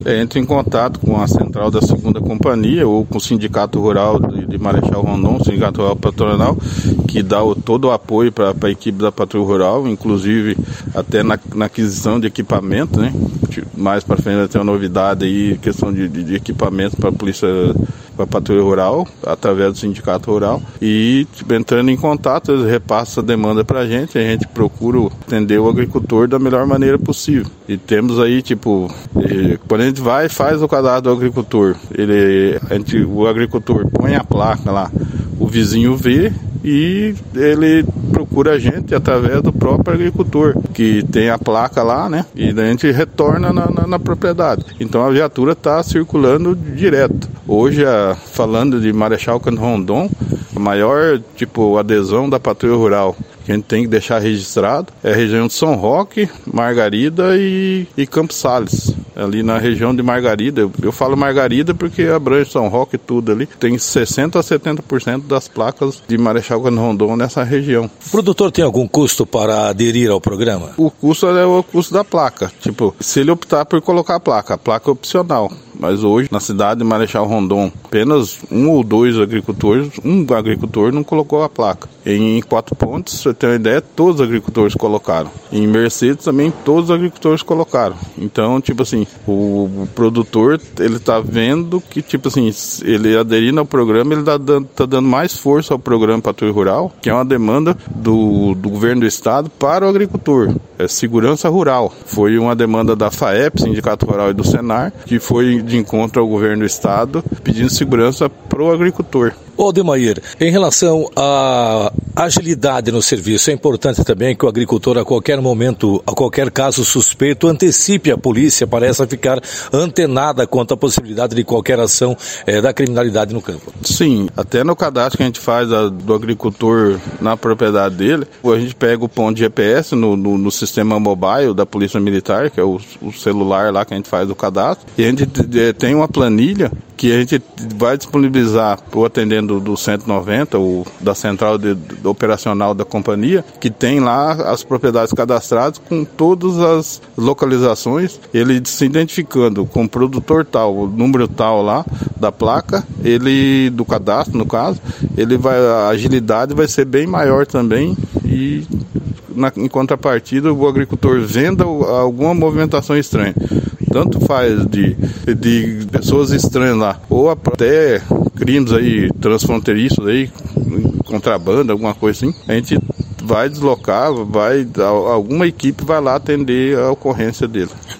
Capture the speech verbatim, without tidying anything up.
É, entre em contato com a central da segunda companhia ou com o Sindicato Rural de, de Marechal Rondon, Sindicato Rural Patronal, que dá o, todo o apoio para a equipe da Patrulha Rural, inclusive até na, na aquisição de equipamento, né? Mais para frente vai ter uma novidade aí, questão de, de, de equipamento para a polícia, para a Patrulha Rural, através do Sindicato Rural. E tipo, entrando em contato, eles repassam a demanda para a gente, a gente procura atender o agricultor da melhor maneira possível. E temos aí, tipo, quando a gente vai e faz o cadastro do agricultor, ele, a gente, o agricultor põe a placa lá, o vizinho vê e ele procura a gente através do próprio agricultor, que tem a placa lá, né? E a gente retorna na, na, na propriedade. Então a viatura está circulando direto. Hoje, a, falando de Marechal Cândido Rondon, a maior tipo adesão da Patrulha Rural que a gente tem que deixar registrado é a região de São Roque, Margarida e, e Campos Sales. Ali na região de Margarida, eu, eu falo Margarida porque abrange São Roque e tudo ali, tem sessenta a setenta por cento das placas de Marechal Cândido Rondon nessa região. O produtor tem algum custo para aderir ao programa? O custo é o custo da placa. Tipo, se ele optar por colocar a placa, a placa é opcional. Mas hoje, na cidade de Marechal Rondon, apenas um ou dois agricultores, um agricultor não colocou a placa. Em Quatro Pontes, pra você ter uma ideia, todos os agricultores colocaram. Em Mercedes também, todos os agricultores colocaram. Então, tipo assim, o, o produtor, ele tá vendo que, tipo assim, ele aderindo ao programa, ele tá dando, tá dando mais força ao programa Patrulha Rural, que é uma demanda do, do governo do estado para o agricultor. É segurança rural. Foi uma demanda da FAEP, Sindicato Rural, e do Senar, que foi de encontro ao governo do estado, pedindo segurança para o agricultor. Ô Ademair, em relação à agilidade no serviço, é importante também que o agricultor a qualquer momento, a qualquer caso suspeito, antecipe a polícia para essa ficar antenada quanto à possibilidade de qualquer ação é, da criminalidade no campo. Sim, até no cadastro que a gente faz a, do agricultor na propriedade dele, a gente pega o ponto de G P S no, no, no sistema mobile da Polícia Militar, que é o, o celular lá que a gente faz o cadastro, e a gente é, tem uma planilha que a gente vai disponibilizar para o atendendo do cento e noventa, ou da central de, de, operacional da companhia, que tem lá as propriedades cadastradas com todas as localizações, ele se identificando com o produtor tal, o número tal lá da placa, ele, do cadastro no caso, ele vai, a agilidade vai ser bem maior também e na, em contrapartida o agricultor venda alguma movimentação estranha. Tanto faz de, de pessoas estranhas lá, ou até crimes aí transfronteiriços aí, contrabando, alguma coisa assim, a gente vai deslocar, vai, alguma equipe vai lá atender a ocorrência dele.